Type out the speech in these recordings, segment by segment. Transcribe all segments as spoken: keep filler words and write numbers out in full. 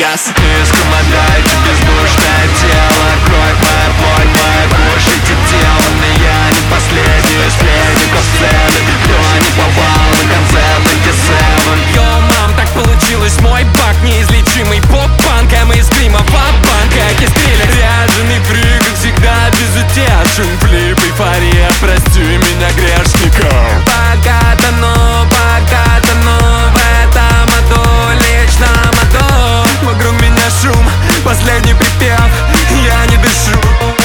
погас. Искромодайте бездушное тело, кровь моя, плоть моя, кушайте тело. Но я не последний из пленников сцены, кто не попал на концерт антисемон. Йоу, мам, так получилось, мой бак неизлечимый поп-панк, а мы из Крима пап-панк, как из Триллер. Ряженый фрик, как всегда, безутешен. Флип, эйфория, прости меня, грешника. Пока тону, пока тону в этом аду, личном аду. Вокруг меня шум, последний припев, я не дышу.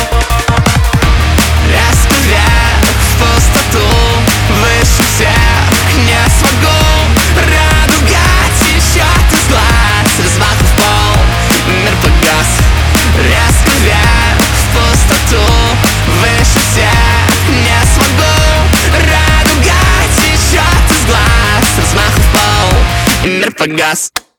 Раскуряю в пустоту, выше всех не смогу. Радуга течет из глаз, размах в пол, мир погас. Раскуряю в пустоту, выше всех не смогу. Радуга течет из глаз, размах в пол, мир погас.